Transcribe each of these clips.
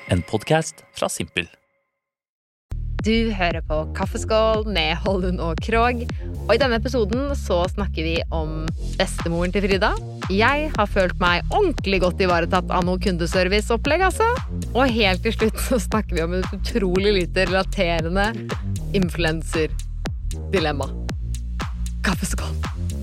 En podcast fra Simpel. Du hører på Kaffeskål med Holdun og Krog. Og i denne episoden så snakker vi om bestemoren til Frida. Jeg har følt meg ordentlig godt ivaretatt av noe kundeserviceopplegg, altså. Og helt til slutt så snakker vi om et utrolig lite relaterende influencer-dilemma. Kaffeskål.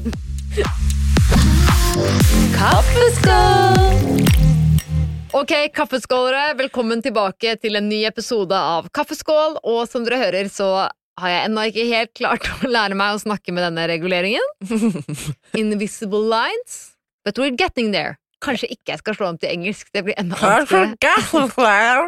Kaffeskål! Ok, kaffeskålere, velkommen tilbake til en ny episode av Kaffeskål. Og som dere hører så har jeg ennå ikke helt klart å lære meg å snakke med denne reguleringen. Invisible lines. But we're getting there. Kanskje ikke jeg skal slå om til engelsk, det blir enda vanskeligere.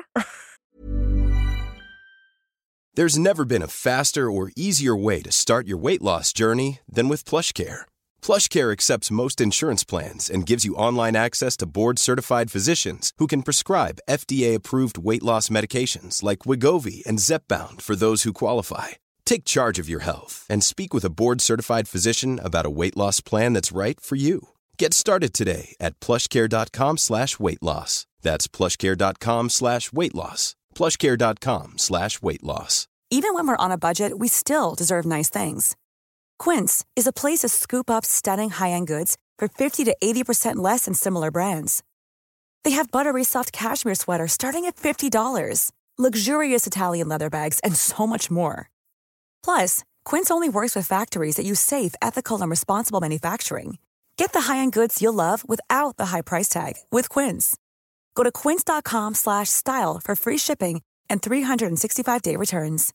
There's never been a faster or easier way to start your weight loss journey than with PlushCare. PlushCare accepts most insurance plans and gives you online access to board-certified physicians who can prescribe FDA-approved weight loss medications like Wegovy and Zepbound for those who qualify. Take charge of your health and speak with a board-certified physician about a weight loss plan that's right for you. Get started today at plushcare.com/weightloss. That's plushcare.com/weightloss. plushcare.com/weightloss. Even when we're on a budget, we still deserve nice things. Quince is a place to scoop up stunning high-end goods for 50 to 80% less than similar brands. They have buttery soft cashmere sweaters starting at $50, luxurious Italian leather bags, and so much more. Plus, Quince only works with factories that use safe, ethical, and responsible manufacturing. Get the high-end goods you'll love without the high price tag with Quince. Go to quince.com/style for free shipping and 365-day returns.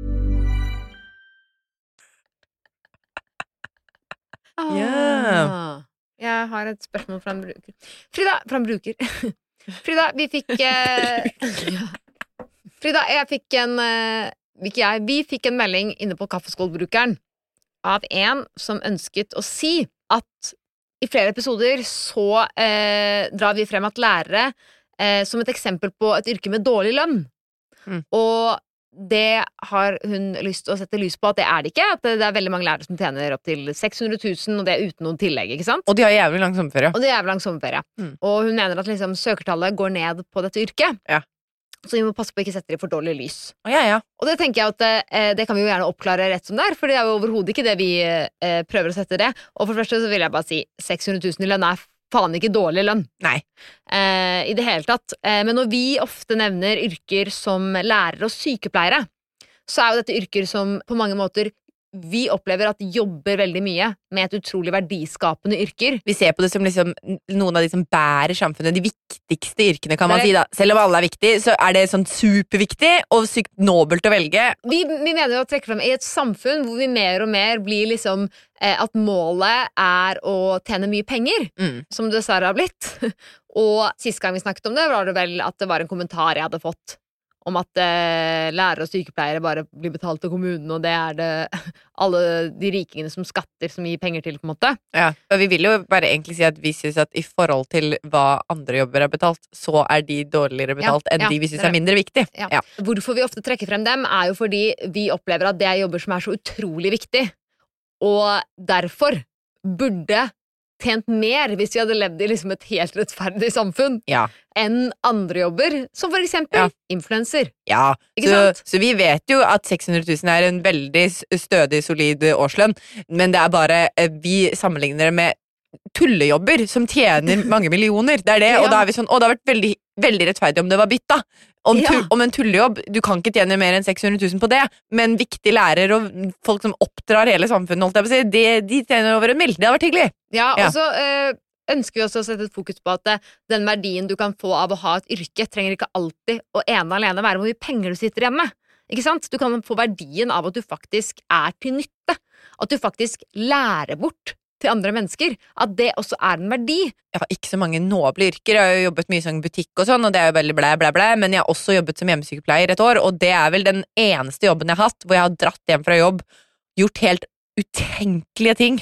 Yeah. Jeg har et spørsmål fra en bruker. Frida, fra en bruker. Frida, vi fikk Frida, vi fikk en melding inne på Kaffeskålbrukeren av en som ønsket å si at i flere episoder så drar vi frem at lærere som et eksempel på et yrke med dårlig lønn. Og det har hun lyst til å sette lys på at det det ikke, at det veldig mange lærere som tjener opp til 600 000, og det uten noen tillegg, ikke sant? Og de har jævlig lang sommerferie. Og hun mener at liksom, søkertallet går ned på dette yrket. Ja. Så vi må passe på å ikke sette det i for dårlig lys. Ja. Og det tenker jeg at det kan vi jo gjerne oppklare rett som det er, for det jo overhodet ikke det vi prøver å sette det. Og for det første så vil jeg bare si 600 000 i lønn faen ikke dårlig lønn. Nei. I det hele tatt. Men når vi ofte nevner yrker som lærere og sykepleiere, så jo dette yrker som på mange måter vi opplever at jobber veldig mye med et utrolig verdiskapende yrker. Vi ser på det som liksom noen av de som bærer samfunnet, de viktigste yrkene, kan man si da. Selv om alle viktige, så det sånn superviktig og sykt nobelt å velge. Vi mener jo å trekke frem i et samfunn hvor vi mer og mer blir liksom at målet å tjene mye penger, som det dessverre har blitt. Og sist gang vi snakket om det, var det vel at det var en kommentar jeg hadde fått om at lærere og sykepleiere bare blir betalt av kommunen, og det det alle de rikingene som skatter som gir penger til, på en måte. Ja, og vi vil jo bare egentlig si at vi synes at i forhold til hva andre jobber har betalt, så de dårligere betalt enn de vi synes mindre viktig. Ja. Hvorfor vi ofte trekker frem dem, jo fordi vi opplever at det jobber som så utrolig viktig, og derfor burde tjent mer hvis vi hadde levd i liksom et helt rettferdig samfunn enn andre jobber, som for eksempel influencer. Ja, så vi vet jo at 600 000 en veldig stødig, solid årslønn, men det bare, vi sammenligner det med tullejobber som tjener mange millioner, det det, og da vi sånn, og det har vært veldig, veldig rettferdig om det var bytta. Om en tullejobb, du kan ikke tjene mer enn 600 000 på det, men viktige lærere og folk som oppdrar hele samfunnet, holdt jeg på å si, de tjener over 1 mill. Det har vært hyggelig. Ja, og så ønsker vi også å sette et fokus på at den verdien du kan få av å ha et yrke trenger ikke alltid og alene være hvor mye penger du sitter hjemme. Ikke sant? Du kan få verdien av at du faktisk til nytte. At du faktisk lærer bort til andre mennesker, at det også en verdi. Jeg har ikke så mange noble yrker, jeg har jo jobbet mye sånn butikk og sånn, og det jo veldig blæ, men jeg har også jobbet som hjemmesykepleier et år, og det vel den eneste jobben jeg har hatt, hvor jeg har dratt hjem fra jobb, gjort helt utenkelige ting,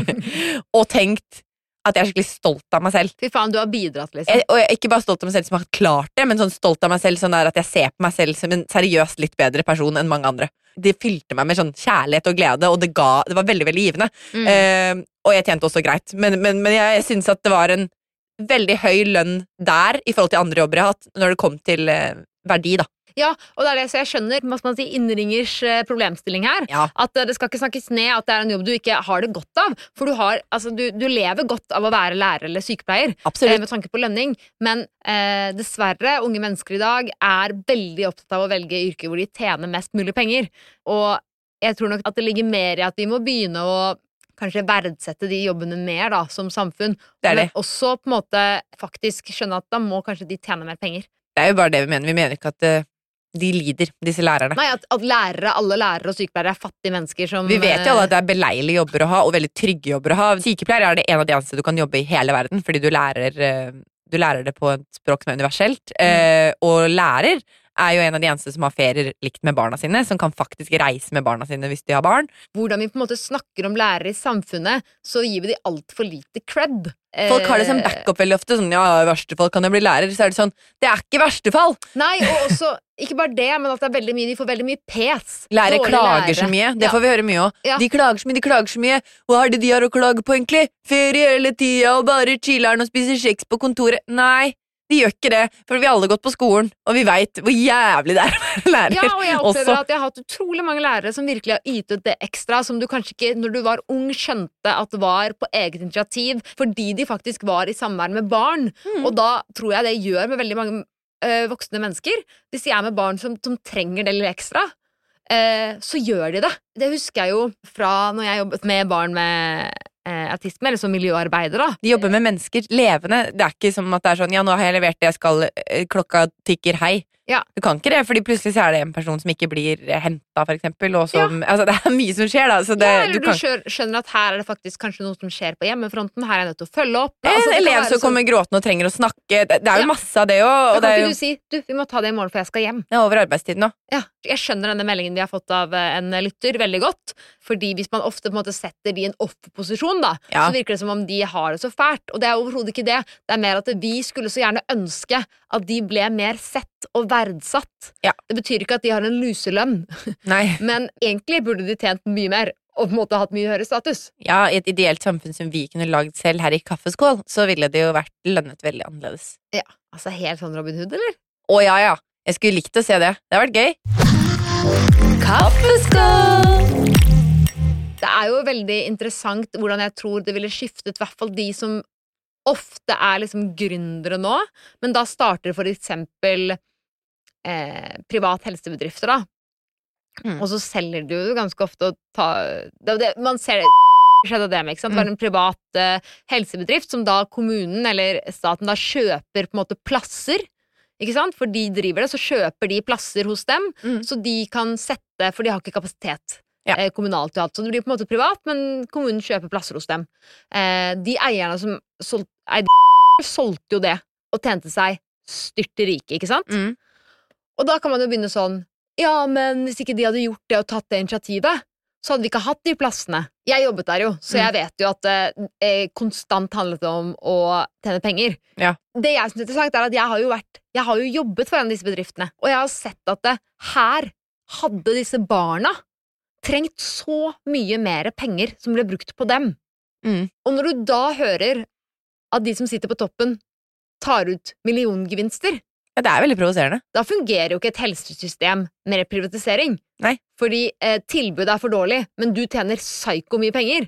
og tenkt at jeg skikkelig stolt av meg selv. Fy faen, du har bidratt, liksom. Og jeg ikke bare stolt av meg selv som har klart det, men sånn stolt av meg selv sånn at jeg ser på meg selv som en seriøst litt bedre person enn mange andre. Det fylte meg med sånn kjærlighet og glede, og det var veldig, veldig givende. Og jeg tjente også greit, men jeg synes at det var veldig høy lønn der i forhold til andre jobber jeg har hatt, når det kom til verdi, da. Ja, og det det, så jeg skjønner hva skal man si, innringers problemstilling her. Ja. At det skal ikke snakkes ned at det en jobb du ikke har det godt av. For du lever godt av å være lærer eller sykepleier. Absolutt. Med tanke på lønning. Men dessverre, unge mennesker i dag veldig opptatt av å velge yrker hvor de tjener mest mulig penger. Og jeg tror nok at det ligger mer i at vi må begynne å kanskje verdsette de jobbene mer da, som samfunn. Men også på en måte faktisk skjønne at da må kanskje de tjene mer penger. Det jo bare det vi mener. Vi mener ikke at de lider, disse lærerne. Nei, at alle lærere og sykepleiere fattige mennesker som... Vi vet jo alle at det beleilige jobber å ha, og veldig trygge jobber å ha. Sykepleier det en av de eneste du kan jobbe i hele verden, fordi du lærer det på et språk som universelt. Og lærer jo en av de eneste som har ferier likt med barna sine, som kan faktisk reise med barna sine hvis de har barn. Hvordan vi på en måte snakker om lærere i samfunnet, så gir vi de alt for lite cred. Folk har det som backup veldig ofte, sånn, ja, i verste fall kan jeg bli lærer, så det sånn, det ikke verste fall! Nei, og også, ikke bare det, men at det veldig mye, de får veldig mye pes. Lærere klager så mye, det får vi høre mye også. Ja. De klager så mye, hva det de har å klage på egentlig? Ferie hele tida, og bare chiller'n og spiser kjeks på kontoret. Nei, de gjør ikke det, for vi har alle gått på skolen, og vi vet hvor jævlig det å være lærer. Ja, og jeg opplever at jeg har hatt utrolig mange lærere som virkelig har ytet det ekstra, som du kanskje ikke, når du var ung, skjønte at det var på eget initiativ, fordi de faktisk var i samvær med barn. Og da tror jeg det gjør med veldig mange voksne mennesker. Hvis de med barn som trenger det litt ekstra, så gjør de det. Det husker jeg jo fra når jeg jobbet med barn med autisme, eller som miljøarbeider da. De jobber med mennesker levende. Det ikke som at det sånn, ja, nå har jeg levert det jeg skal, klokka tikker, hei. Ja. Du kan ikke det, fordi plutselig så det en person som ikke blir hentet, for eksempel, og som, altså det mye som skjer da. Så det, ja, eller du skjønner at her det faktisk kanskje noe som skjer på hjemmefronten, her jeg nødt til å følge opp. Altså, en elev som kommer gråtende og trenger å snakke, det jo masse av det også. Da kan ikke du si, vi må ta det i morgen for jeg skal hjem. Ja, over arbeidstiden nå. Ja, jeg skjønner denne meldingen vi har fått av en lytter veldig godt, fordi hvis man ofte på en måte setter de i en offerposisjon da, så virker det som om de har det så fælt, og det overhodet ikke det. Det mer at vi skulle så gjerne ønske at de ble mer sett og verdsatt. Ja. Det betyr ikke at de har en luselønn. Nei. Men egentlig burde de tjent mye mer og på en måte hatt mye høyere status. Ja, i et ideelt samfunn som vi kunne lagd selv her i Kaffeskål, så ville det jo vært lønnet veldig annerledes. Ja, altså helt sånn Robin Hood, eller? Å ja. Jeg skulle likt å se det. Det har vært gøy. Kaffeskål! Det jo veldig interessant hvordan jeg tror det ville skiftet, i hvert fall de som ofte liksom gründere nå, men da starter for eksempel privat helsebedrifter da. Og så selger du ganske ofte man ser det skjedde det med, ikke sant? Det var en privat helsebedrift som da kommunen eller staten da kjøper på en måte plasser, ikke sant? For de driver det, så kjøper de plasser hos dem, så de kan sette, for de har ikke kapasitet kommunalt og alt, så det blir på en måte privat, men kommunen kjøper plasser hos dem. De eierne som solgte jo det, og tjente seg styrte rike, ikke sant? Og da kan man jo begynne sånn, ja, men hvis ikke de hadde gjort det og tatt det initiativet, så hadde vi ikke hatt de plassene. Jeg jobbet der jo, så jeg vet jo at det konstant handlet om å tjene penger. Ja. Det jeg synes er interessant at jeg har jo jobbet for en av disse bedriftene, og jeg har sett at her hadde disse barna trengt så mye mer penger som ble brukt på dem. Og når du da hører at de som sitter på toppen tar ut milliongevinster, ja, det veldig provoserende. Da fungerer jo ikke et helsesystem med privatisering. Nei. Fordi tilbudet for dårlig, men du tjener psyko mye penger.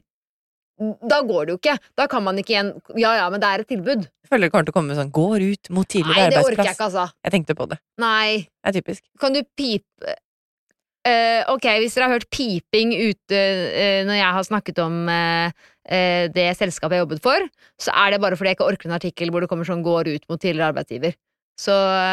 Da går det jo ikke. Da kan man ikke igjen, ja, men det et tilbud. Jeg føler det kommer til å komme sånn, går ut mot tidligere arbeidsplass. Nei, det orker jeg ikke, altså. Jeg tenkte på det. Nei. Det typisk. Kan du pipe... Ok, hvis dere har hørt piping ute når jeg har snakket om det selskapet jeg jobbet for, så det bare fordi jeg ikke orker en artikkel hvor det kommer sånn går ut mot tidligere arbeidsgiver. Så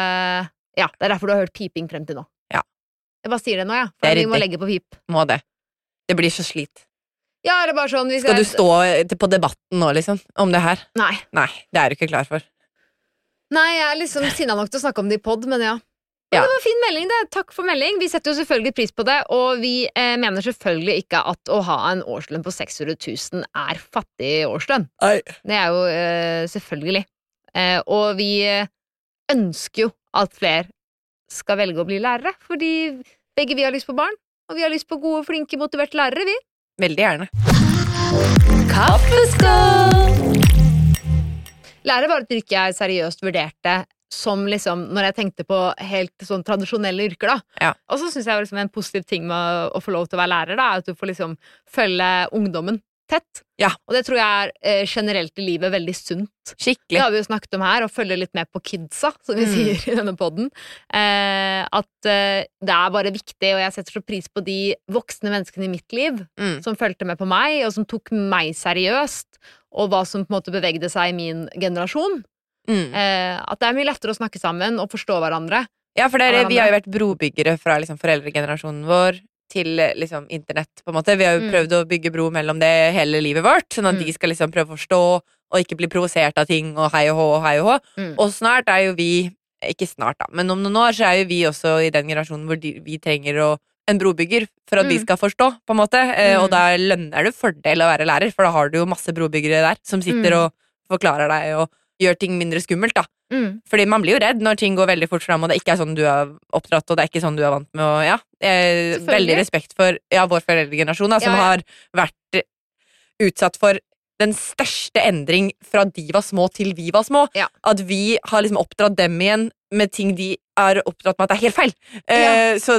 ja, det derfor du har hørt piping frem til nå. Ja. Jeg bare sier det nå, ja. For vi må legge på pip. Må det. Det blir så slit. Ja, det bare sånn skal du stå på debatten nå, liksom? Om det her? Nei. Nei, det du ikke klar for. Nei, jeg liksom sinna nok til å snakke om det i podd, men ja. Men det var en fin melding, det. Takk for melding. Vi setter jo selvfølgelig pris på det, og vi mener selvfølgelig ikke at å ha en årslønn på 600 000 fattig årslønn. Nei. Det jo selvfølgelig. Og vi ønsker jo at flere skal velge å bli lærere, fordi begge vi har lyst på barn, og vi har lyst på gode, flinke, motiverte lærere, vi. Veldig gjerne. Kaffeskål! Lærer var et yrke jeg seriøst vurderte som liksom, når jeg tenkte på helt sånn tradisjonelle yrker da. Ja. Og så synes jeg liksom en positiv ting med å få lov til å være lærer da, er at du får liksom følge ungdommen tett. Ja. Og det tror jeg er generelt i livet veldig sunt. Det Skikkelig. har vi jo snakket om her, å følge litt med på kidsa, som vi sier i denne podden. At det er bare viktig, og jeg setter så pris på de voksne menneskene i mitt liv som følte med på meg, og som tok meg seriøst, og hva som på en måte bevegde seg i min generasjon. At det er mye lettere å snakke sammen og forstå hverandre. Ja, for vi har jo vært brobyggere fra liksom, foreldregenerasjonen vår til liksom, internett, på en måte. Vi har jo prøvd å bygge bro mellom det hele livet vårt, sånn at de skal liksom prøve å forstå og ikke bli provosert av ting og hei og hå og hei og hå. Og snart er jo vi, ikke snart da, men om noen år så er jo vi også i den generasjonen hvor vi trenger en brobygger for at de skal forstå, på en måte. Og da lønner det fordel å være lærer, for da har du jo masse brobyggere der som sitter og forklarer deg og gjør ting mindre skummelt, da. Fordi man blir jo redd når ting går veldig fort frem, og det ikke er sånn du er oppdratt, og det er ikke sånn du er vant med, og ja. Veldig respekt for vår foreldregenerasjon, da, som har vært utsatt for den største endring fra de var små til vi var små. At vi har liksom oppdratt dem igjen med ting de er oppdratt med at det er helt feil. Så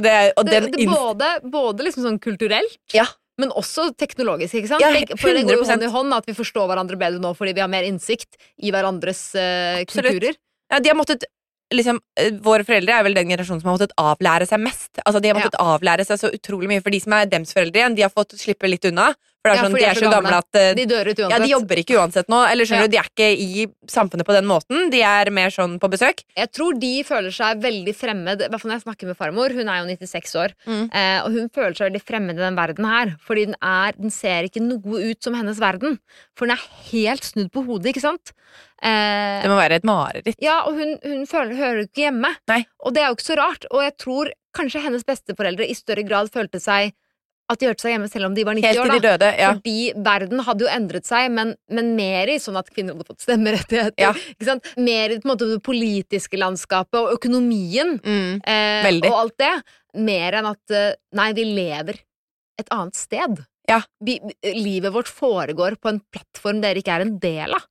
både liksom sånn kulturelt, men også teknologisk, ikke sant? Ja, for det går jo 100%. hånd i hånd at vi forstår hverandre bedre nå fordi vi har mer innsikt i hverandres kulturer. Ja, de har måttet liksom, våre foreldre er vel den generasjonen som har måttet avlære seg mest. Altså, de har måttet avlære seg så utrolig mye. For de som er dems foreldre igjen, de har fått slippe litt unna. For det er sånn, de er så gamle at de dør ut uansett. Ja, de jobber ikke uansett nå. Eller skjønner du, de er ikke i samfunnet på den måten. De er mer sånn på besøk. Jeg tror de føler seg veldig fremmed, i hvert fall når jeg snakker med farmor. Hun er jo 96 år. Og hun føler seg veldig fremmed i den verden her. Fordi den ser ikke noe ut som hennes verden. For den er helt snudd på hodet, ikke sant? Det må være et mareritt. Ja, og hun hører ikke hjemme. Nei. Og det er jo ikke så rart. Og jeg tror kanskje hennes besteforeldre i større grad følte seg at de hørte seg hjemme selv om de var 90 Helt år. til de døde, ja. Fordi verden hadde jo endret seg, men mer i sånn at kvinner hadde fått stemmerettigheter. Ikke sant? Mer i på en måte det politiske landskapet og økonomien og alt det. Mer enn at nei, vi lever et annet sted. Ja. Livet vårt foregår på en plattform dere ikke er en del av.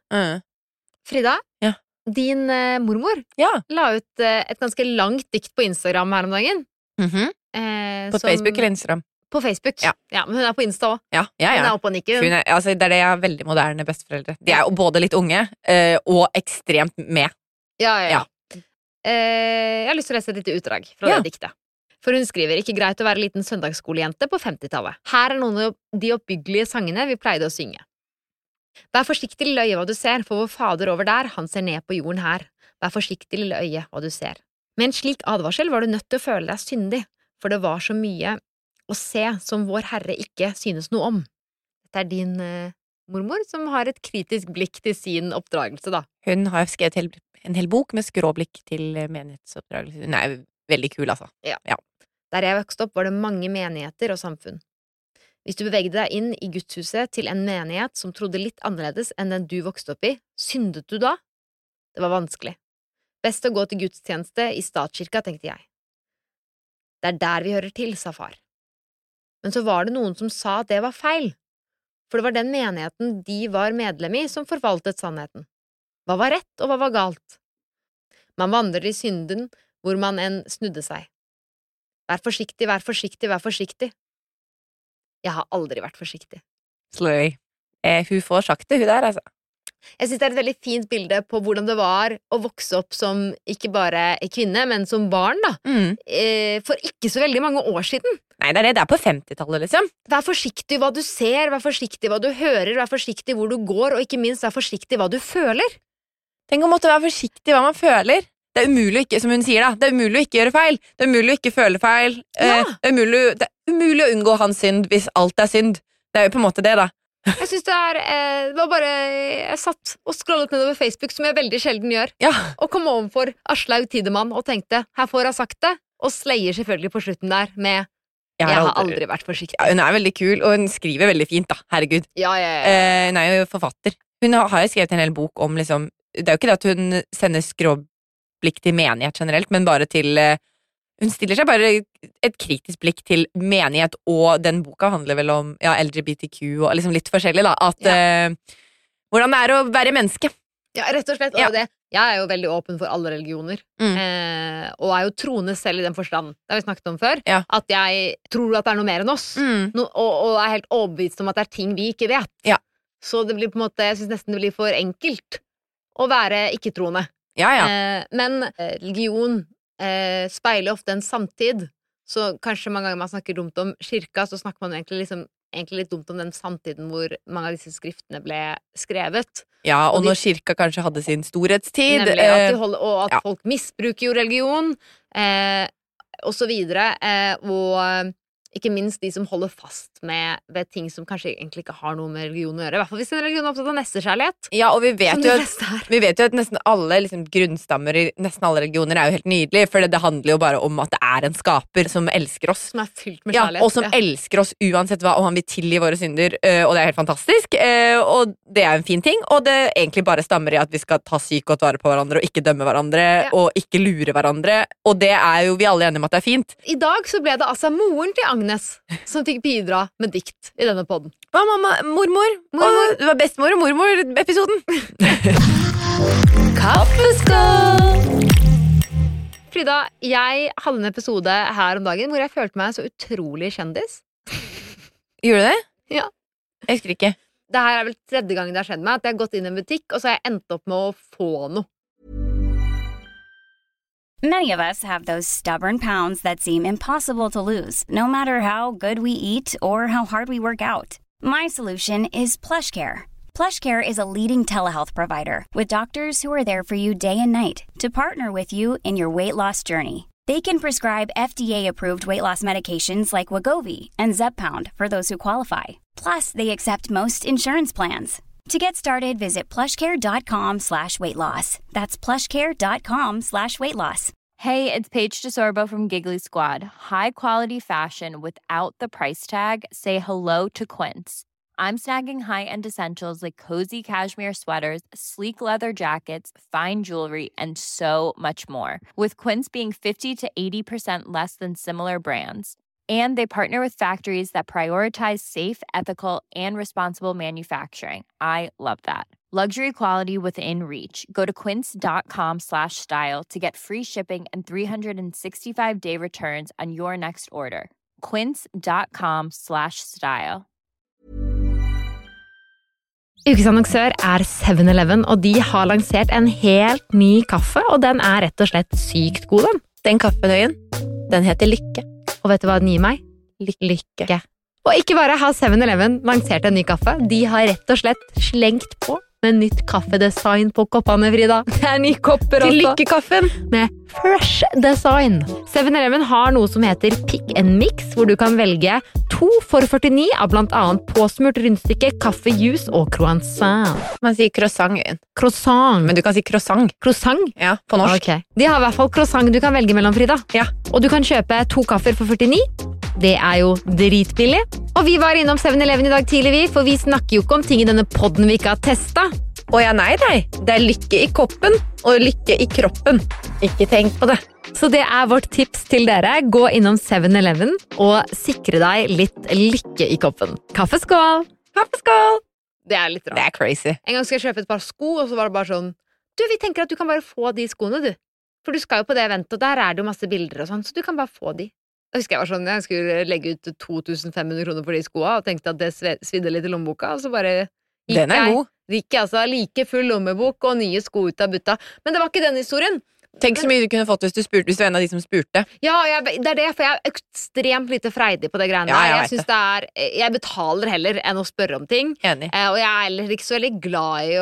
Frida, din mormor la ut et ganske langt dikt på Instagram her om dagen. På Facebook eller Instagram? På Facebook. Ja, men hun er på Insta også. Ja. Hun er oppe og nikker. Det er det jeg er veldig moderne besteforeldre. De er jo både litt unge og ekstremt med. Ja. Jeg har lyst til å lese et lite utdrag fra det diktet. For hun skriver, ikke greit å være liten søndagsskolejente på 50-tallet. Her er noen av de oppbyggelige sangene vi pleide å synge. Vær forsiktig, lille øye, hva du ser, for vår fader over der, han ser ned på jorden her. Vær forsiktig, lille øye, hva du ser. Med en slik advarsel var du nødt til å føle deg syndig, for det var så mye å se som vår Herre ikke synes noe om. Dette er din mormor som har et kritisk blikk til sin oppdragelse, da. Hun har skrevet en hel bok med skråblikk til menighetsoppdragelse. Hun er veldig kul, altså. Ja. Der jeg vokste opp var det mange menigheter og samfunn. Hvis du bevegde deg inn i gudshuset til en menighet som trodde litt annerledes enn den du vokste opp i, syndet du da? Det var vanskelig. Best å gå til gudstjeneste i statskirka, tenkte jeg. Det er der vi hører til, sa far. Men så var det noen som sa at det var feil, for det var den menigheten de var medlem i som forvaltet sannheten. Hva var rett, og hva var galt? Man vandrer i synden hvor man enn snudde seg. Vær forsiktig, vær forsiktig, vær forsiktig. Jeg har aldri vært forsiktig. Sløy. Hun får sagt det, hun der, altså. Jeg synes det er et veldig fint bilde på hvordan det var å vokse opp som ikke bare kvinne, men som barn, da. For ikke så veldig mange år siden. Nei, det er på 50-tallet, liksom. Vær forsiktig hva du ser, vær forsiktig hva du hører, vær forsiktig hvor du går, og ikke minst vær forsiktig hva du føler. Tenk å måtte være forsiktig hva man føler. Det er umulig å ikke, som hun sier da, det er umulig å ikke gjøre feil. Det er umulig å ikke føle feil. Det er umulig å unngå hans synd hvis alt er synd. Det er jo på en måte det, da. Jeg synes det var bare jeg satt og scrollet nedover Facebook, som jeg veldig sjelden gjør, og kom overfor Aslaug Tidemann og tenkte, her får jeg sagt det, og sleier selvfølgelig på slutten der med jeg har aldri vært forsiktig. Ja, hun er veldig kul, og hun skriver veldig fint, da, herregud. Hun er jo forfatter. Hun har jo skrevet en hel bok om, liksom, det er jo ikke det at hun sender skråblikk til menighet generelt, men bare til hun stiller seg bare et kritisk blikk til menighet, og den boka handler vel om LGBTQ og liksom litt forskjellig, da. At hvordan det er å være menneske. Ja, rett og slett. Og det, jeg jo veldig åpen for alle religioner. Og jo troende selv i den forstand. Det har vi snakket om før. At jeg tror at det noe mer enn oss. Og helt overbevist om at det ting vi ikke vet. Så det blir på en måte, jeg synes nesten det blir for enkelt å være ikke-troende. Men religion speiler ofte en samtid. Så kanskje mange ganger man snakker dumt om kirka, så snakker man egentlig litt dumt om den samtiden hvor mange av disse skriftene ble skrevet. Ja, og når kirka kanskje hadde sin storhetstid. Nemlig, at folk misbruker jo religion, og så videre. Og ikke minst de som holder fast ved ting som kanskje egentlig ikke har noe med religion å gjøre. I hvert fall hvis en religion er opptatt av nestekjærlighet. Ja, og vi vet jo at nesten alle grunnstammer i nesten alle religioner jo helt nydelige, for det handler jo bare om at det en skaper som elsker oss. Som fylt med kjærlighet. Ja, og som elsker oss uansett hva, og han vil tilgi våre synder, og det helt fantastisk. Og det en fin ting, og det egentlig bare stammer i at vi skal ta sykt godt vare på hverandre, og ikke dømme hverandre, og ikke lure hverandre, og det jo vi alle enige om at det fint. I dag så ble det altså moren til Agnes som fikk bidra med dikt i denne podden. Hva, mamma? Mormor. Og det var bestemor og mormor-episoden. Kaffeskål! Frida, jeg hadde en episode her om dagen hvor jeg følte meg så utrolig kjendis. Gjorde du det? Ja. Jeg husker ikke. Det her vel 3. gangen det har skjedd meg, at jeg har gått inn i en butikk, og så har jeg endt opp med å få noe. Many of us have those stubborn pounds that seem impossible to lose, no matter how good we eat or how hard we work out. My solution is PlushCare. PlushCare is a leading telehealth provider with doctors who are there for you day and night to partner with you in your weight loss journey. They can prescribe FDA-approved weight loss medications like Wegovy and Zepbound for those who qualify. Plus, they accept most insurance plans. To get started, visit plushcare.com/weightloss. That's plushcare.com/weightloss. Hey, it's Paige DeSorbo from Giggly Squad. High quality fashion without the price tag. Say hello to Quince. I'm snagging high-end essentials like cozy cashmere sweaters, sleek leather jackets, fine jewelry, and so much more. With Quince being 50 to 80% less than similar brands. And they partner with factories that prioritize safe, ethical, and responsible manufacturing. I love that. Luxury quality within reach. Go to quince.com/style to get free shipping and 365-day returns on your next order. Quince.com/style. Ukes annonsør 7-Eleven, og de har lansert en helt ny kaffe, og den rett og slett sykt god, den. Den kaffenøyen, den heter Lykke. Og vet du hva den gir meg? Lykke. Og ikke bare har 7-Eleven lansert en ny kaffe, de har rett og slett slengt på med nytt kaffedesign på koppene, Frida. Det nye kopper også. Til lykkekaffen. Med fresh design. 7-Eleven har noe som heter Pick and Mix, hvor du kan velge 2 for 49 av blant annet påsmurt rundstykke, kaffe, juice og croissant. Man sier croissant. Croissant. Men du kan si croissant. Croissant? Ja, på norsk. Okay. De har I hvert fall croissant du kan velge mellom, Frida. Ja. Og du kan kjøpe 2 kaffer for 49. Det jo dritbillig. Og vi var innom 7-Eleven I dag tidlig, for vi snakker jo ikke om ting I denne podden vi ikke har testet. Å ja, nei. Det lykke I koppen og lykke I kroppen. Ikke tenk på det. Så det vårt tips til dere. Gå innom 7-Eleven og sikre deg litt lykke I koppen. Kaffeskål! Kaffeskål! Det litt rart. Det crazy. En gang skal jeg kjøpe et par sko, og så var det bare sånn, du, vi tenker at du kan bare få de skoene, du. For du skal jo på det eventet, og der det jo masse bilder og sånn, så du kan bare få de. Jeg husker jeg var sånn, jeg skulle legge ut 2500 kroner for de skoene, og tenkte at det svidde litt I lommeboka, og så bare gikk god. Gikk altså like full lommebok og nye sko ut av butta. Men det var ikke den historien. Tenk så mye du kunne fått hvis du var en av de som spurte. Ja, det det, for jeg ekstremt lite freidig på det greiene der. Jeg synes jeg betaler heller enn å spørre om ting. Enig. Og jeg heller ikke så veldig glad I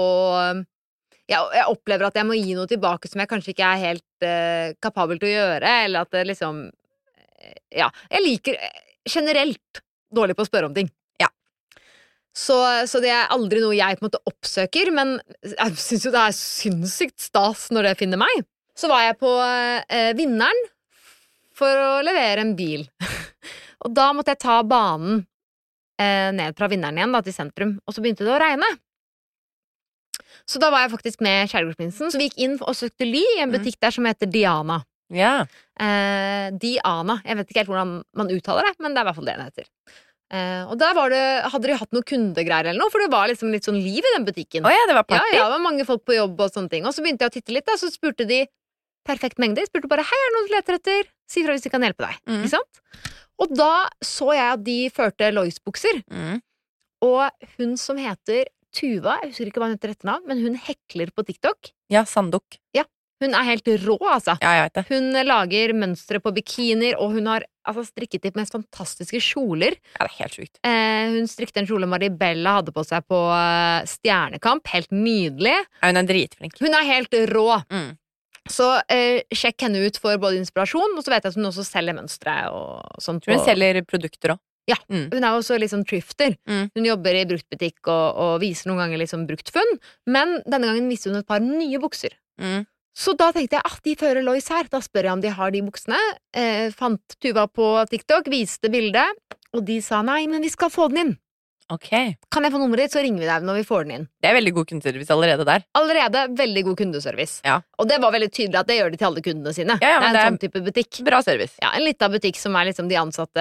jeg opplever at jeg må gi noe tilbake som jeg kanskje ikke helt kapabel til å gjøre, eller at det liksom ja, jeg liker generelt dårlig på å spørre om ting. Ja. Så det aldri noe jeg på en måte oppsøker, men jeg synes jo det sinnssykt stas når det finner meg. Så var jeg på Vinneren for å levere en bil. Og da måtte jeg ta banen ned fra Vinneren igjen da, til sentrum, og så begynte det å regne. Så da var jeg faktisk med Kjærlighetsprinsen, så vi gikk inn og søkte ly I en butikk der som heter Diana. Ja. Diana, jeg vet ikke helt hvordan man uttaler det, men det I hvert fall det den heter. Og der hadde de hatt noen kundegreier eller noe, for det var liksom litt sånn liv i den butikken. Åja, det var party. Ja, det var mange folk på jobb og sånne ting. Og så begynte jeg å titte litt, da, så spurte de perfekt mengde. De spurte bare, hei, er det noe du leter etter? Si fra hvis de kan hjelpe deg. Ikke sant? Og da så jeg at de førte Lois-bukser. Og hun som heter Tuva, jeg husker ikke hva hun heter etternavn, men hun hekler på TikTok. Ja, Sandok. Ja, hun er helt rå, altså. Ja, jeg vet det. Hun lager mønstre på bikinier, og hun har strikket de mest fantastiske kjoler. Ja, det er helt sjukt. Hun strikket en kjole Maribella hadde på seg på Stjernekamp. Helt nydelig. Ja, hun er dritflink. Hun er helt rå. Så sjekk henne ut for både inspirasjon, og så vet jeg at hun også selger mønstre og sånt. Tror hun selger produkter også. Ja, hun er også litt sånn thrifter. Hun jobber i bruktbutikk og viser noen ganger litt sånn bruktfunn, men denne gangen viser hun et par nye bukser. Så da tenkte jeg, de fører Lois her. Da spør jeg om de har de buksene. Fant Tuva på TikTok, viste bildet, og de sa nei, men vi skal få den inn. Ok. Kan jeg få nummeret ditt, så ringer vi deg når vi får den inn. Det er veldig god kundeservice allerede der. Allerede veldig god kundeservice. Ja. Og det var veldig tydelig at det gjør de til alle kundene sine. Ja, det er en sånn type butikk. Bra service. Ja, en liten butikk som er liksom de ansatte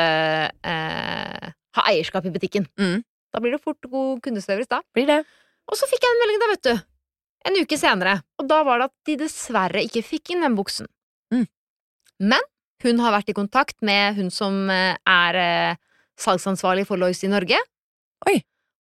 har eierskap i butikken. Da blir det fort god kundeservice da. Blir det. Og så fikk jeg en melding da, vet du. En uke senere, og da var det at de dessverre ikke fikk inn den buksen. Men hun har vært i kontakt med hun som er salgsansvarlig for Lois i Norge. Oi.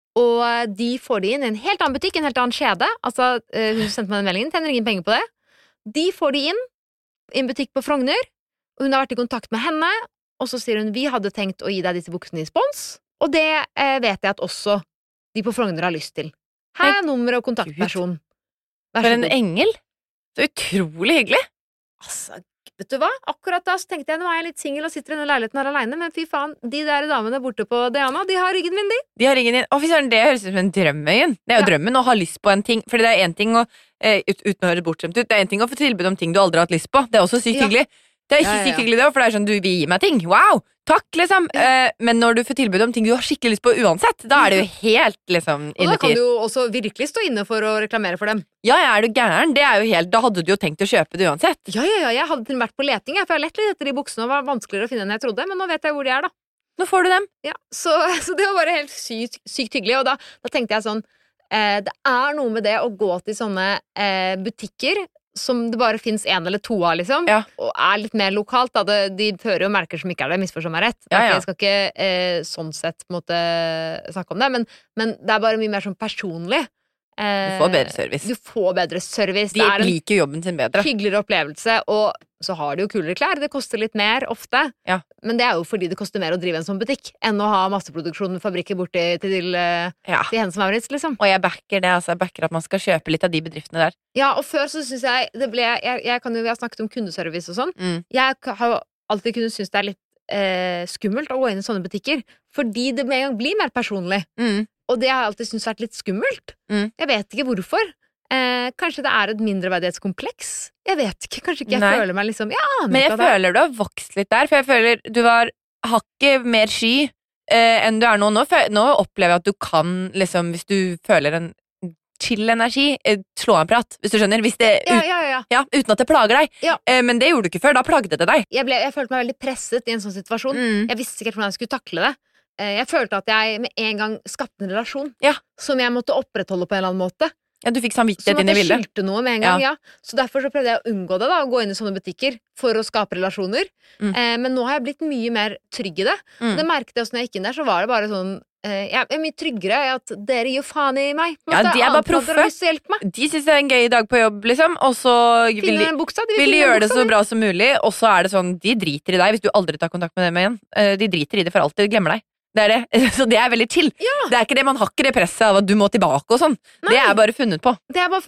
Og de får de inn i en helt annen butikk, en helt annen kjede. Altså, hun sendte meg den meldingen, tjener ingen penger på det. De får de inn i en butikk på Frogner, og hun har vært i kontakt med henne, og så sier hun, vi hadde tenkt å gi deg disse buksene i spons, og det vet jeg at også de på Frogner har lyst til. Her er nummer og kontaktperson. For en engel. Så utrolig hyggelig. Altså, vet du hva? Akkurat da så tenkte jeg, nå er jeg litt single og sitter i denne leiligheten her alene, men fy faen, de der damene borte på Diana, de har ryggen min, de. De har ryggen din. Å, fy søren, det høres ut som en drøm, Øyen. Det er jo drømmen å ha lyst på en ting, fordi det er en ting å, uten å høre bortskjemt ut, det er en ting å få tilbud om ting du aldri har hatt lyst på. Det er også sykt hyggelig. Det er ikke sykt hyggelig det, for det er sånn, du vil gi meg ting. Wow! Takk, liksom. Men når du får tilbud om ting du har skikkelig lyst på uansett, da er det jo helt, liksom, og da kan du jo også virkelig stå inne for å reklamere for dem. Ja, er du gæren? Det er jo helt, da hadde du jo tenkt å kjøpe det uansett. Ja, jeg hadde til og med vært på leting, for jeg har lett litt etter de buksene, og var vanskeligere å finne enn jeg trodde, men nå vet jeg hvor de er da. Nå får du dem. Ja, så det var bare helt sykt hyggelig, og da tenkte jeg sånn, det er noe med det å gå til sånne butikker, som det bare finnes en eller to av, liksom, og er litt mer lokalt, da. De fører jo merker som ikke er det, misforstå meg rett. Jeg skal ikke sånn sett på en måte snakke om det, men det er bare mye mer sånn personlig. Du får bedre service. Du får bedre service. De liker jobben sin bedre. Hyggeligere opplevelse, og så har de jo kulere klær. Det koster litt mer ofte, men det er jo fordi det koster mer å drive en sånn butikk enn å ha masseproduksjon fabrikker borti til Hennes & Mauritz, liksom. Og jeg backer det, altså. Jeg backer at man skal kjøpe litt av de bedriftene der. Ja, og før så synes jeg det ble, jeg kan jo, vi har snakket om kundeservice og sånn. Jeg har jo alltid kunnet synes det er litt skummelt å gå inn i sånne butikker, fordi det med en gang blir mer personlig. Og det har jeg alltid syntes vært litt skummelt. Jeg vet ikke hvorfor. Kanskje det er et mindreverdighetskompleks. Jeg vet ikke, kanskje ikke jeg føler meg liksom men jeg føler du har vokst litt der, for jeg føler du var hakket mer sky enn du er nå. Nå opplever jeg at du kan liksom, hvis du føler en chill energi, slå en prat, hvis du skjønner, hvis det, uten at det plager deg. Men det gjorde du ikke før, da plagde det deg. Jeg følte meg veldig presset i en sånn situasjon. Jeg visste ikke hvordan jeg skulle takle det. Jeg følte at jeg med en gang skapte en relasjon som jeg måtte opprettholde på en eller annen måte. Ja, du fikk samvittighet inn i bildet. Som at jeg skyldte noe med en gang, Så derfor så prøvde jeg å unngå det da, å gå inn i sånne butikker for å skape relasjoner. Men nå har jeg blitt mye mer trygg i det. Det merket jeg også når jeg gikk inn der, så var det bare sånn, jeg er mye tryggere i at dere gir faen i meg. Ja, de er bare proffe. De synes det er en gøy dag på jobb, liksom, og så vil de gjøre det så bra som mulig, og så er det sånn, de driter i deg hvis du aldri tar kontakt med dem igjen. De driter i det for alltid, de glemmer deg. Det er det. Så det er veldig chill. Det er ikke det, man har ikke det presset av at du må tilbake og sånn. Nei. Det er bare funnet på.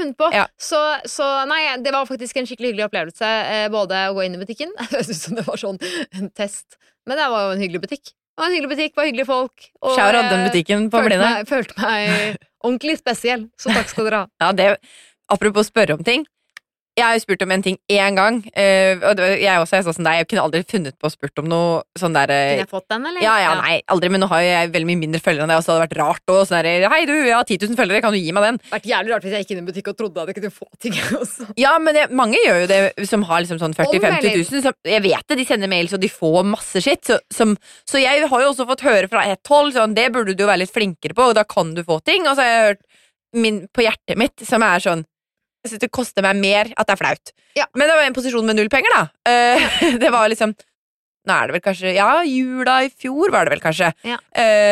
Så nei, det var faktisk en skikkelig hyggelig opplevelse, både å gå inn i butikken. Jeg synes det var sånn en test. Men det var jo en hyggelig butikk. Det var en hyggelig butikk, var hyggelige folk. Og Shout out den butikken på Blinde. Følte meg ordentlig spesiell, så takk skal dere ha. Ja, det, apropos spørre om ting. Jeg har jo spurt om en ting en gang, og jeg også er sånn der, jeg kunne aldri funnet på å spurt om noe sånn der Kunne jeg fått den, eller? Ja, nei, aldri, men nå har jo jeg veldig mye mindre følgere enn det, og så hadde det vært rart og sånn der, hei du, jeg har 10 000 følgere, kan du gi meg den? Det hadde vært jævlig rart hvis jeg gikk inn i en butikk og trodde at jeg kunne få ting også. Ja, men mange gjør jo det som har liksom sånn 40-50 000, så jeg vet det, de sender mails og de får masse shit, så jeg har jo også fått høre fra et hold, sånn, det burde du jo være litt flinkere på, og da kan du få ting, og så har jeg hørt på hjertet mitt, som er sånn, jeg synes det koster meg mer at det er flaut. Ja. Men det var en posisjon med 0 penger, da. Det var liksom, nå er det vel kanskje, ja, jula i fjor var det vel kanskje. Ja.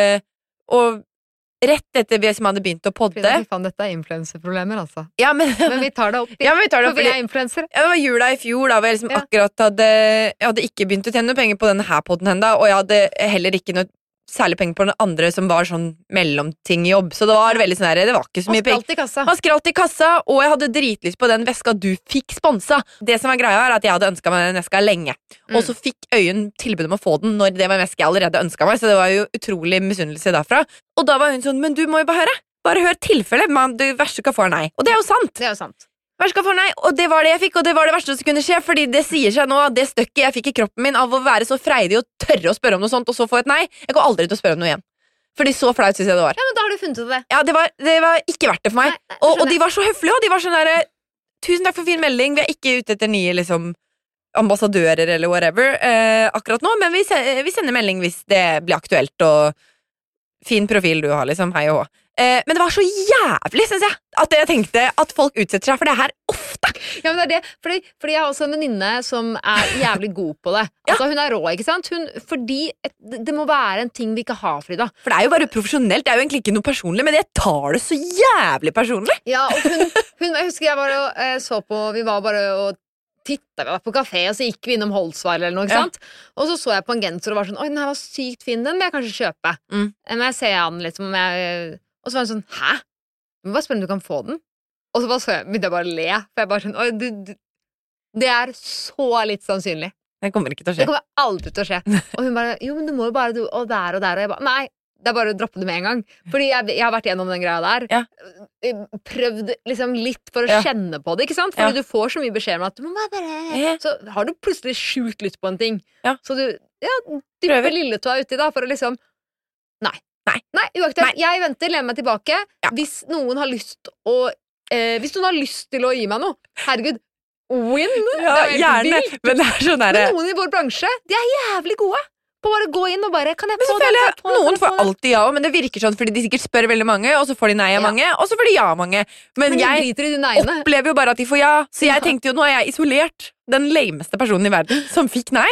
Og rett etter vi som hadde begynt å podde. Frida, fy faen, dette er influencerproblemer, altså. Ja, men vi tar det opp. Ja, men vi tar det opp, for vi er influencer. Ja, det var jula i fjor, da, hvor jeg liksom akkurat jeg hadde ikke begynt å tjene noe penger på denne her podden enda, og jeg hadde heller ikke noe særlig penger på den andre som var sånn mellomting i jobb, så det var veldig sånn her, det var ikke så mye penger. Man skralt i kassa, og jeg hadde dritlyst på den veska du fikk sponsa. Det som var greia er at jeg hadde ønsket meg den veska lenge, og så fikk Øyen tilbud om å få den når det var en veske jeg allerede ønsket meg, så det var jo utrolig misunnelse derfra. Og da var hun sånn, men du må jo bare høre tilfelle, man, det verste skal få nei. Og det er jo sant. Det er jo sant. Verst skal få nei, og det var det jeg fikk, og det var det verste som kunne skje, fordi det sier seg nå, det støkket jeg fikk i kroppen min av å være så freidig og tørre å spørre om noe sånt, og så få et nei, jeg går aldri til å spørre om noe igjen. Fordi så flaut synes jeg det var. Ja, men da har du funnet ut det. Ja, det var ikke verdt det for meg. Nei, og de var så høflige, og de var sånn der, tusen takk for fin melding, vi er ikke ute etter nye, liksom, ambassadører eller whatever, akkurat nå, men vi sender melding hvis det blir aktuelt, og fin profil du har, liksom, hei og hå. Men det var så jævlig, synes jeg, at jeg tenkte at folk utsetter seg for det her ofte. Ja, men det er det, fordi jeg har også en venninne som er jævlig god på det. Altså, hun er rå, ikke sant? Fordi det må være en ting vi ikke har, Frida. For det er jo bare profesjonelt, det er jo egentlig ikke noe personlig, men jeg tar det så jævlig personlig. Ja, og jeg husker jeg bare så på, vi var bare og tittet, vi var på kafé, og så gikk vi innom Holsvær eller noe, ikke sant? Og så jeg på en genser og var sånn, oi, den her var sykt fin, den må jeg kanskje kjøpe. Men jeg ser an litt, og så var han sånn, hæ? Men bare spør om du kan få den. Og så begynte jeg bare å le, for jeg bare sånn, oi, det er så litt sannsynlig. Det kommer ikke til å skje. Det kommer aldri til å skje. Og hun bare, jo, men du må jo bare, og der, og jeg bare, nei, det er bare å droppe det med en gang. Fordi jeg har vært gjennom den greia der. Ja. Prøvd liksom litt for å kjenne på det, ikke sant? Fordi du får så mye beskjed om at du må bare, så har du plutselig sjukt lyst på en ting. Så du, dypper lilletåa uti da, for å liksom, nei, uaktuelt. Jeg venter, lener meg tilbake. Hvis noen har lyst til å gi meg noe, herregud, win! Ja, gjerne, men det er sånn der. Men noen i vår bransje, de er jævlig gode på bare å gå inn og bare, kan jeg få det? Noen får alltid ja, men det virker sånn, fordi de sikkert spør veldig mange, og så får de nei av mange, og så får de ja av mange. Men jeg opplever jo bare at de får ja, så jeg tenkte jo, nå er jeg isolert den lameste personen i verden som fikk nei,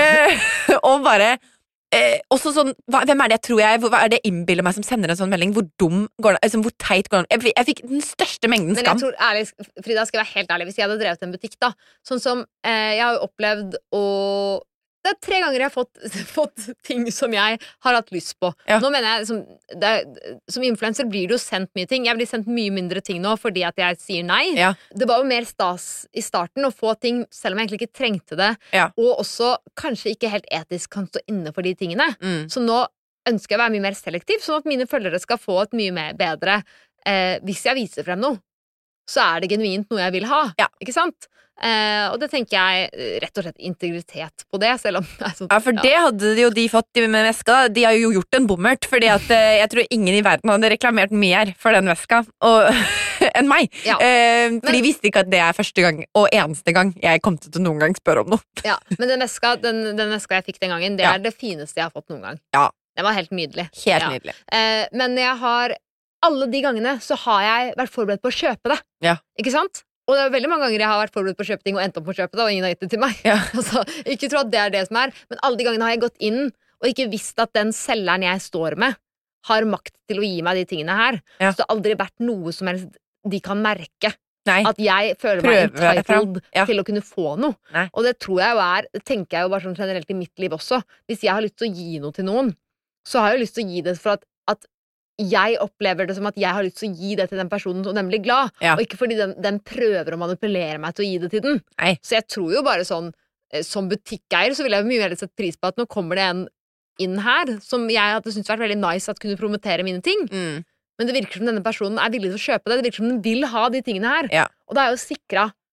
og bare også sånn, hvem er det jeg tror hva er det innbilder meg som sender en sånn melding, hvor dum går det, hvor teit går det, jeg fikk den største mengden skam. Men jeg tror, ærlig, Frida, skal jeg være helt ærlig, hvis jeg hadde drevet en butikk da, sånn som jeg har jo opplevd det er 3 ganger jeg har fått ting som jeg har hatt lyst på. Nå mener jeg, som influencer blir det jo sendt mye ting. Jeg blir sendt mye mindre ting nå fordi at jeg sier nei. Det var jo mer stas i starten å få ting, selv om jeg egentlig ikke trengte det, og også kanskje ikke helt etisk kan stå inne for de tingene. Så nå ønsker jeg å være mye mer selektiv, sånn at mine følgere skal få et mye mer bedre hvis jeg viser frem noe. Så er det genuint noe jeg vil ha, ikke sant? Og det tenker jeg rett og slett integritet på det, selv om det er sånn. Ja, for det hadde jo de fått med veska. De har jo gjort en bommert, fordi at jeg tror ingen i verden hadde reklamert mer for den veska enn meg. For de visste ikke at det er første gang og eneste gang jeg kom til å noen gang spørre om noe. Ja, men den veska jeg fikk den gangen, det er det fineste jeg har fått noen gang. Ja. Den var helt nydelig. Helt nydelig. Men jeg har alle de gangene så har jeg vært forberedt på å kjøpe det. Ikke sant? Og det er veldig mange ganger jeg har vært forberedt på å kjøpe ting og endt opp på å kjøpe det, og ingen har gitt det til meg. Altså, ikke tro at det er det som er, men alle de gangene har jeg gått inn og ikke visst at den selgeren jeg står med har makt til å gi meg de tingene her. Så det har aldri vært noe som helst de kan merke. At jeg føler meg entitled til å kunne få noe. Og det tror jeg jo det tenker jeg jo bare sånn generelt i mitt liv også. Hvis jeg har lyst til å gi noe til noen, så har jeg jo lyst til å gi det for at jeg opplever det som at jeg har lyst til å gi det til den personen som den blir glad, og ikke fordi den prøver å manipulere meg til å gi det til den. Så jeg tror jo bare sånn, som butikkeier så vil jeg mye mer sette pris på at nå kommer det en inn her, som jeg hadde syntes vært veldig nice at kunne promotere mine ting. Men det virker som denne personen er villig til å kjøpe det, det virker som den vil ha de tingene her. Og da er jo sikret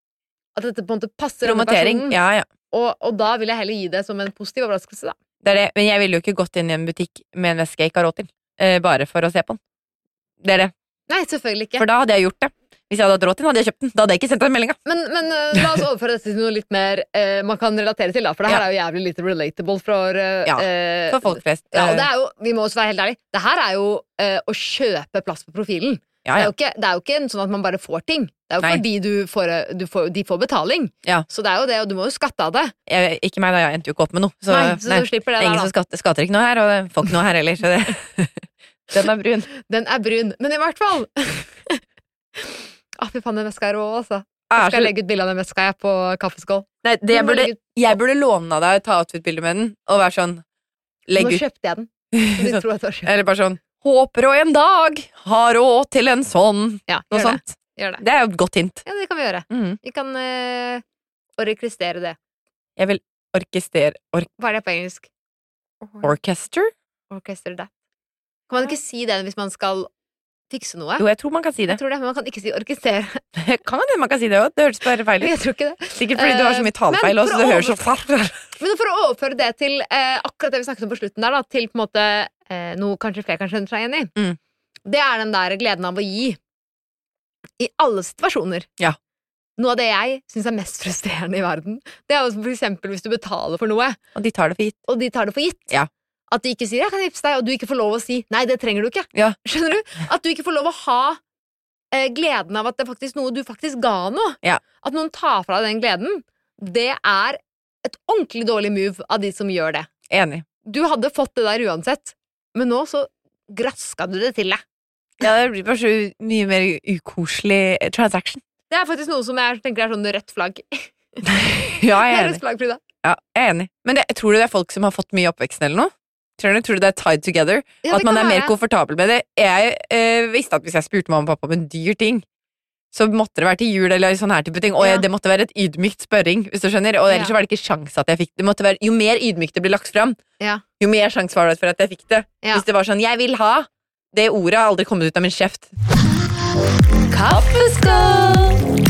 At dette på en måte passer denne Promotering, personen. ja. Og da vil jeg heller gi det som en positiv overraskelse, da. Det er det, men jeg ville jo ikke gått inn i en butikk med en veske jeg ikke har råd til, bare for å se på den. Det er det. Nei, selvfølgelig ikke. For da hadde jeg gjort det. Hvis jeg hadde hatt råd til den, hadde jeg kjøpt den. Da hadde jeg ikke sendt den meldinga. Men la oss overføre dette til noe litt mer man kan relatere til, da. For det her er jo jævlig lite relatable for for folk flest. Ja, og det er jo, vi må også være helt ærlige, det her er jo å kjøpe plass på profilen. Ja. Det er jo ikke sånn at man bare får ting. Det er jo fordi de får betaling. Ja. Så det er jo det, og du må jo skatte av det. Ikke meg da, jeg endte jo ikke opp med noe. Så, så du slipper det ingen der, som skatter ikke noe her, og får ikke noe her heller. Så det, den er brun. Den er brun. Men i hvert fall fy faen, den veska er rå, altså. Skal jeg legge ut bilde av den veska jeg på kaffeskål? Nei, jeg burde låne av deg, ta outfit-bilder med den, og være sånn Nå kjøpte jeg den. De tror at det var kjøpt. Eller bare sånn håper å en dag ha råd til en sånn. Ja, noe sånt. Gjør det. Det er jo et godt hint. Ja, det kan vi gjøre. Vi kan orkestere det. Jeg vil orkestere Hva er det på engelsk? Orchester? Orkestere det. Kan man ikke si det hvis man skal fikse noe? Jo, jeg tror man kan si det. Jeg tror det, men man kan ikke si orkestere. Kan det, man kan si det også. Det høres bare feil ut. Jeg tror ikke det. Sikkert fordi du har så mye talefeil også, så det høres så feil. Men for å overføre det til akkurat det vi snakket om på slutten der, da, til på en måte noe kanskje flere kan skjønne seg igjen i. Det er den der gleden av å gi. I alle situasjoner. Ja. Noe av det jeg synes er mest frustrerende i verden, det er jo for eksempel hvis du betaler for noe. Og de tar det for gitt. Ja. At de ikke sier 'jeg kan vippse deg', og du ikke får lov å si 'nei, det trenger du ikke'. Ja. Skjønner du? At du ikke får lov å ha gleden av at det er faktisk noe du faktisk ga noe. Ja. At noen tar fra deg den gleden, det er et ordentlig dårlig move av de som gjør det. Enig. Du hadde fått det der uansett, men nå så graska du det til deg. Ja, det blir bare så mye mer ukoselig transaction. Det er faktisk noe som jeg tenker er sånn rødt flagg. Ja, jeg er Det er enig. rødt flagg, Frida. Ja, jeg er enig. Men tror du det er folk som har fått mye oppveksten eller noe? Tror du det er tied together? Ja, at man er mer komfortabel med det? Jeg visste at hvis jeg spurte mamma og pappa om en dyr ting, så måtte det være til jul eller sånn her type ting. Og det måtte være et ydmykt spørring, hvis du skjønner. Og ellers så var det ikke sjans at jeg fikk det. Måtte være, jo mer ydmykt det blir lagt fram, jo mer sjans var det for at jeg fikk det. Hvis det var sånn 'jeg vil ha', det ordet har aldri kommet ut av min kjeft. Kaffeskål!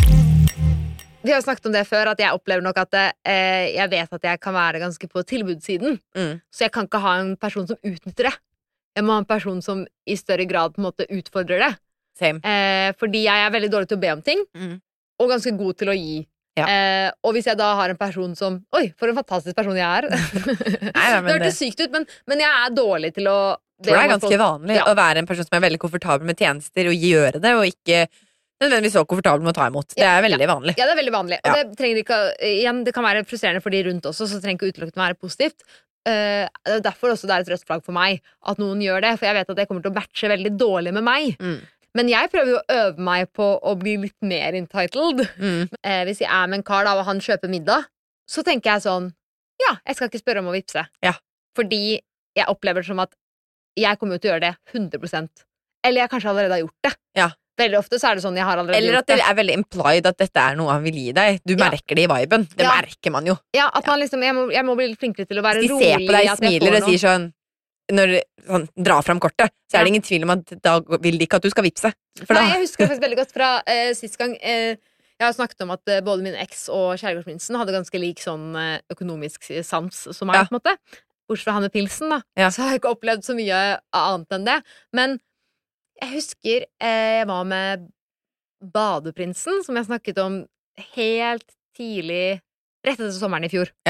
Vi har snakket om det før, at jeg opplever nok at jeg vet at jeg kan være ganske på tilbudssiden. Så jeg kan ikke ha en person som utnytter det. Jeg må ha en person som i større grad på en måte utfordrer det. Same. Fordi jeg er veldig dårlig til å be om ting, og ganske god til å gi. Ja. Og hvis jeg da har en person som Oi, for en fantastisk person jeg er. Det hørtes sykt ut, men jeg er dårlig til å det er ganske vanlig å være en person som er veldig komfortabel med tjenester og gjøre det, og ikke nødvendigvis så komfortabel med å ta imot. Det er veldig vanlig. Ja, det er veldig vanlig. Og det trenger ikke igjen, det kan være frustrerende for de rundt også, så det trenger ikke utelukkende være positivt. Derfor også det er et rødt flagg for meg at noen gjør det, for jeg vet at det kommer til å matche veldig dårlig med meg. Men jeg prøver jo å øve meg på å bli litt mer entitled. Hvis jeg er med en kar da, og han kjøper middag, så tenker jeg sånn ja, jeg skal ikke spørre om å vippse. Fordi jeg opplever det som at jeg kommer jo til å gjøre det 100%. Eller jeg kanskje allerede har gjort det. Veldig ofte så er det sånn jeg har allerede gjort det. Eller at det er veldig implied at dette er noe han vil gi deg. Du merker det i viben. Det merker man jo. Ja, at man liksom, jeg må bli litt flinkere til å være rolig. De ser på deg, smiler og sier sånn når sånn, drar fram kortet, så er det ingen tvil om at da vil de ikke at du skal vippse. Nei, jeg husker faktisk veldig godt fra sist gang jeg har snakket om at både min eks og Kjærgaardsprinsen hadde ganske lik sånn økonomisk sans som meg, på en måte. Bortsett fra han med pilsen, da. Så har jeg ikke opplevd så mye annet enn det. Men jeg husker jeg var med Badeprinsen, som jeg snakket om helt tidlig, rett etter sommeren i fjor.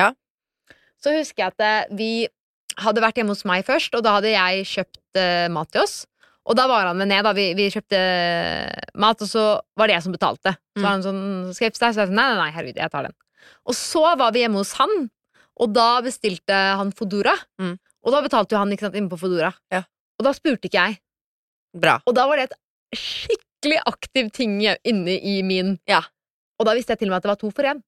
Så husker jeg at vi hadde vært hjemme hos meg først, og da hadde jeg kjøpt mat til oss. Og da var han med ned, da vi kjøpte mat, og så var det jeg som betalte. Så var han sånn, skal jeg vippse deg? Så jeg sa, nei, herregud, jeg tar den. Og så var vi hjemme hos han, og da bestilte han Fodora. Og da betalte jo han ikke sant, inne på Fodora. Og da spurte ikke jeg. Bra. Og da var det et skikkelig aktiv ting inne i min. Og da visste jeg til og med at det var 2 for 1.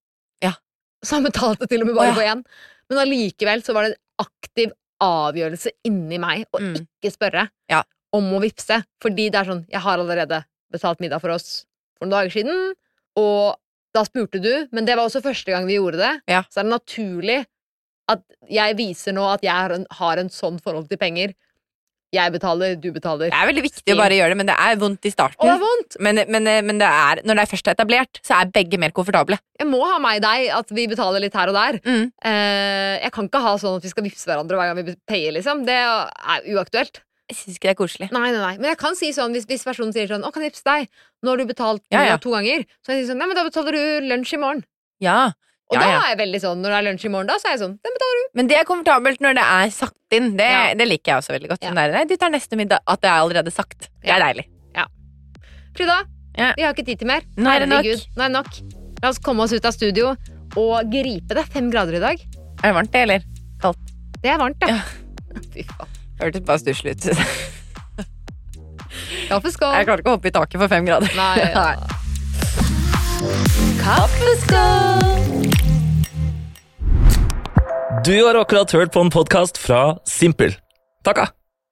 Så han betalte til og med bare på 1. Men allikevel så var det en aktiv avgjørelse inni meg å ikke spørre om å vippse. Fordi det er sånn, jeg har allerede betalt middag for oss for noen dager siden, og da spurte du, men det var også første gang vi gjorde det. Så er det naturlig at jeg viser nå at jeg har en sånn forhold til penger Jeg betaler, du betaler. Det er veldig viktig å bare gjøre det, men det er vondt i starten. Og det er vondt! Men det er, når det først er etablert, så er begge mer komfortable. Jeg må ha meg deg, at vi betaler litt her og der. Jeg kan ikke ha sånn at vi skal vipse hverandre hver gang vi payer, liksom. Det er uaktuelt. Jeg synes ikke det er koselig. Nei. Men jeg kan si sånn, hvis personen sier sånn, kan jeg vipse deg? Nå har du betalt 2 ganger. Så jeg sier sånn, nei, men da betaler du lunsj i morgen. Ja. Og da er jeg veldig sånn, når det er lunsj i morgen, da så er jeg sånn, den betaler du. Men det er komfortabelt når det er sagt inn. Det liker jeg også veldig godt. Nei, du tar neste middag, at det er allerede sagt. Det er deilig. Ja. Frida, vi har ikke tid til mer. Nå er det nok. Nå er det nok. La oss komme oss ut av studio og gripe det. 5 grader i dag. Er det varmt det, eller kaldt? Det er varmt, ja. Fy faen. Hørtes bare stusslig ut. Kaffeskål. Jeg klarer ikke å hoppe i taket for 5 grader. Nei. Kaffeskål. Du har akkurat hørt på en podcast fra Simpel. Takka!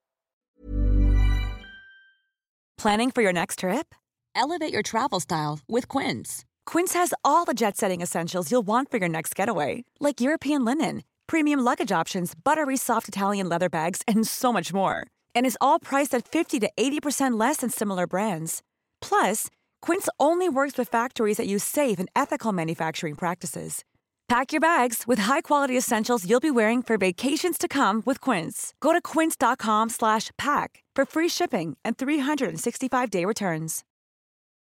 Planning for your next trip? Elevate your travel style with Quince. Quince has all the jet-setting essentials you'll want for your next getaway, like European linen, premium luggage options, buttery soft Italian leather bags, and so much more. And is all priced at 50 to 80% less than similar brands. Plus, Quince only works with factories that use safe and ethical manufacturing practices. Pack your bags with high-quality essentials you'll be wearing for vacations to come with Quince. Go to quince.com/pack for free shipping and 365-day returns.